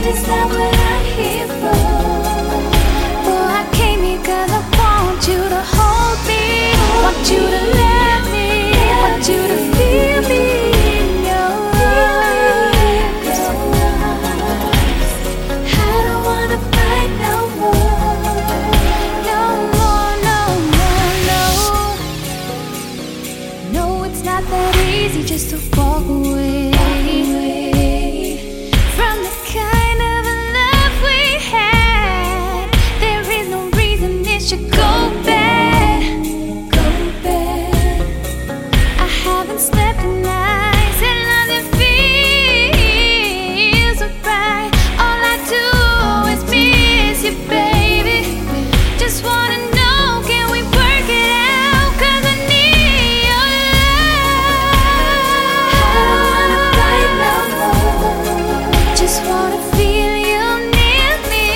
that's not what I'm here for. Boy, I came here 'cause I want you to hold me, want you to let me, want you to feel me in your arms. I don't wanna fight no more, no more, no more, no. No, it's not that easy just to walk away from the kind of love we had. There is no reason it should go bad, go bad. I haven't slept in nights and nothing feels right. All I do is miss you, baby. Just wanna know, can we work it out? 'Cause I need your love. I don't wanna fight no more, just wanna feel you near me.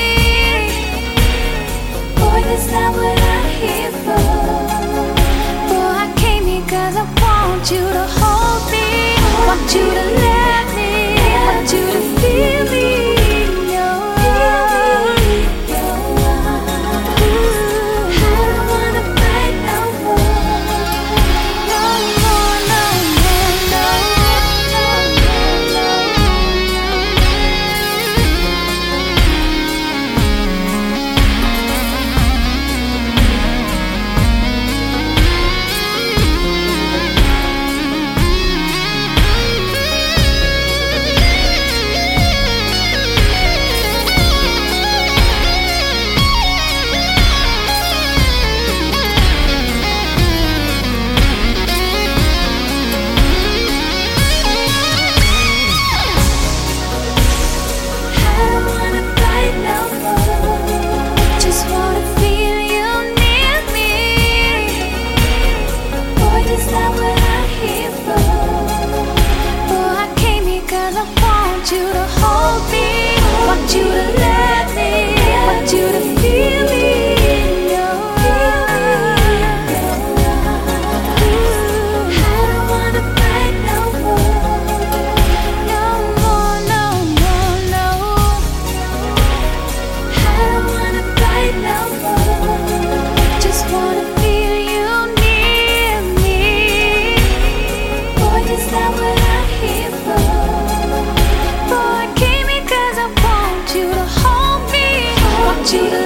Boy, that's not what I'm here for. Boy, I came here 'cause I want you to hold me, want you to let me, want you to feel me in your arms. I don't wanna fight no more, no more, no more, no, no, no, I don't wanna fight no more, just wanna feel you near me. Boy, that's not what I'm here for. Boy, I came here 'cause I want you to hold me, want you to let me, want you to feel me in your arms. I don't wanna fight no more, no more, no more, no. I don't wanna fight no more, just wanna feel you near me. Boy, that's not what I'm here for. Boy, I came here 'cause I want you to hold me, want you to